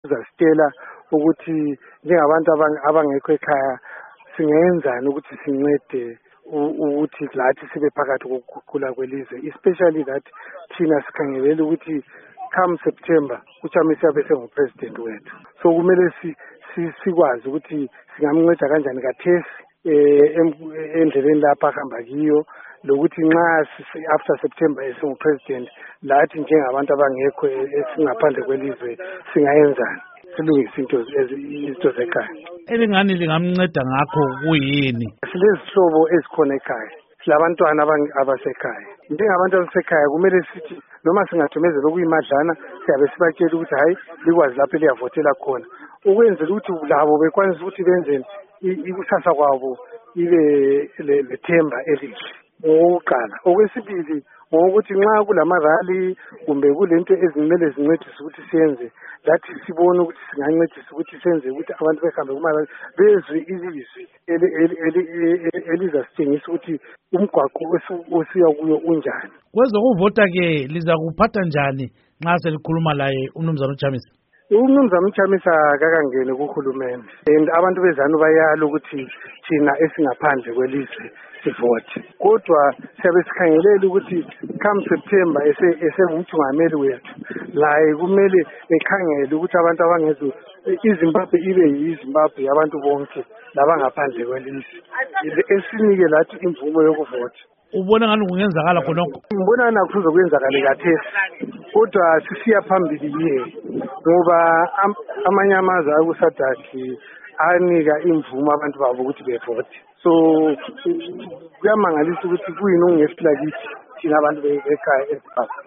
uzasitshela ukuthi njengabantu abangekho ekhaya singenzani ukuthi sincede ukuthi lathi sibe phakathi kokukhula kwelizwe, especially that thina sikhangelela ukuthi come September uChamisa abe sengupresident wethu. So kumele sikwazi ukuthi singamnceda kanjani kathesi endleleni lapha ahamba kiyo, lokuthi nxa after September esengupresident lathi njengabantu abangekho esingaphandle kwelizwe singayenzani silungise izinto zekhaya. Elingani lingamnceda ngakho kuyini? Silezihlobo ezikhona ekhaya, silabantwana abasekhaya. Njengabantu abasekhaya kumele sithi noma singathumezela okuyimadlana siyabe sibatshela ukuthi hayi likwazi lapho eliyavotela khona, ukwenzela ukuthi labo bekwanisa ukuthi benzeni ikusasa kwabo ibe lethemba elihle. Ngokuqala. Okwesibili ngokuthi nxa kulamarali kumbe kulento ezimele zincedise ukuthi siyenze, lathi sibone ukuthi singancedisa ukuthi senze ukuthi abantu behambe kumarali bezwe ilizwi elizasitshengisa ukuthi umgwaqo osiya kuyo unjani. Kwezokuvota ke liza kuphatha njani nxa selikhuluma laye uMnumzana uChamisa? uMnumzana uChamisa kakangene kuhulumende, and abantu bezanu bayala ukuthi thina esingaphandle kwelizwe sivote. Kodwa siyabe sikhangelela ukuthi come September esengumthungameli wethu laye kumele ekhangele ukuthi abantu abangezo iZimbabwe ibe yiZimbabwe yabantu bonke labangaphandle kwelizwe, esinike lathi imvumo yokuvota. Ubona ngani kungenzakala khonokho? Ngibona nakho kuzokwenzakala kathesi, kodwa sisiya phambili ye ngoba amanye amazwe akusadaki anika imvumo abantu babo ukuthi bevote. So kuyamangalisa ukuthi kuyini ongesilakithi thina abantu bekhaya eSimbabwe.